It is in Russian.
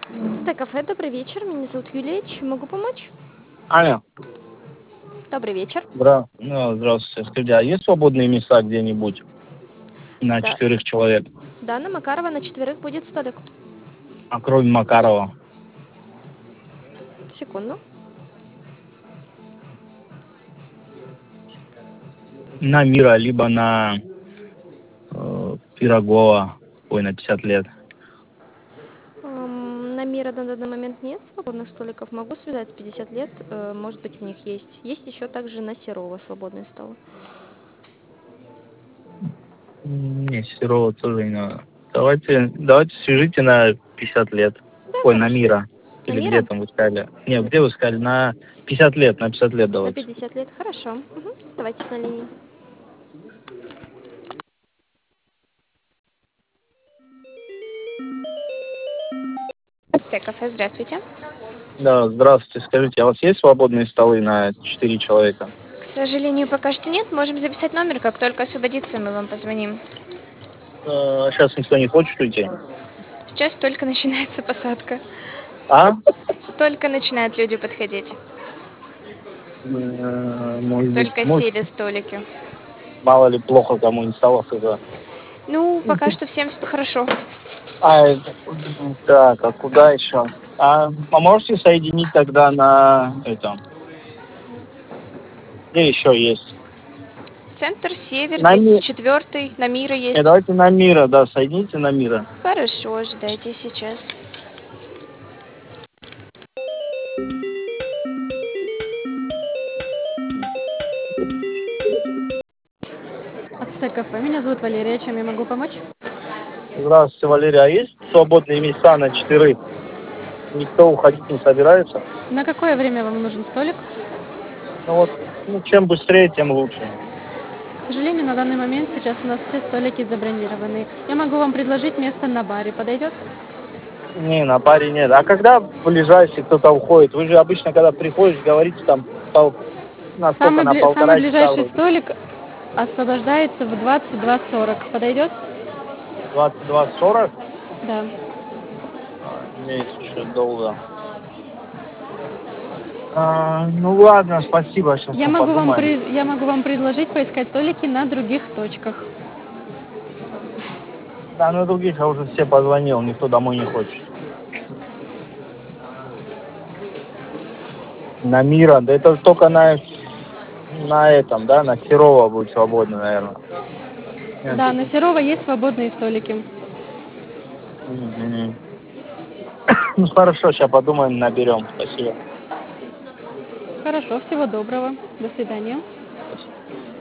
Кафе, добрый вечер. Меня зовут Юлия. Чем могу помочь? Аня, Добрый вечер. здравствуйте. Скажите, а есть свободные места где-нибудь на Да, 4 человек? да, на Макарова на четверых будет столик. А кроме Макарова? Секунду. На Мира, либо на Пирогова. Ой, на 50 лет. На Мира на данный момент нет свободных столиков. Могу связать с 50 лет. Может быть, у них есть. Есть еще также на Серова свободные столы. Не, Серова тоже не надо. Давайте свяжите на 50 лет. Да, Ой, на хорошо. Мира. На Или где Мира? там вы сказали? Нет, где вы сказали? На 50 лет, на 50 лет На давайте. 50 лет. Хорошо. Мгм. Оставайтесь на линии. Кафе, здравствуйте. Да, здравствуйте. Скажите, а у вас есть свободные столы на 4 человека? К сожалению, пока что нет. Можем записать номер, как только освободится, мы вам позвоним. Сейчас никто не хочет уйти. Сейчас только начинается посадка. А? Только начинают люди подходить. Может быть, Только может, сели столики. мало ли плохо кому не стало хз. Ну, пока что всем хорошо. А, так, а куда еще? А можете соединить тогда на это? Где еще есть? Центр, север, На есть Ми... четвертый, на Мира есть. Давайте на Мира, да, соедините на Мира. Хорошо, ждайте сейчас. Кафе. Меня зовут Валерия. Чем я могу помочь? Здравствуйте, Валерия. А есть свободные места на 4? Никто уходить не собирается? На какое время вам нужен столик? Ну вот, чем быстрее, тем лучше. К сожалению, на данный момент сейчас у нас все столики забронированы. Я могу вам предложить место на баре. Подойдет? Не, на баре нет. А когда ближайший кто-то уходит? Вы же обычно, когда приходишь, говорите там, насколько, на Самый полтора часа ближайший вроде. столик освобождается в 22:40. Подойдет? 22:40? Да. Есть еще долго. Ну ладно, спасибо, сейчас мы подумаем. Я могу вам предложить поискать столики на других точках. Да, на других я уже все позвонил, никто домой не хочет. На Мира, да это только на этом, да, на Серова будет свободно, наверное. Да, на Серова есть свободные столики. Мгм. Ну хорошо, сейчас подумаем, наберем. Спасибо. Хорошо, всего доброго. До свидания. Спасибо.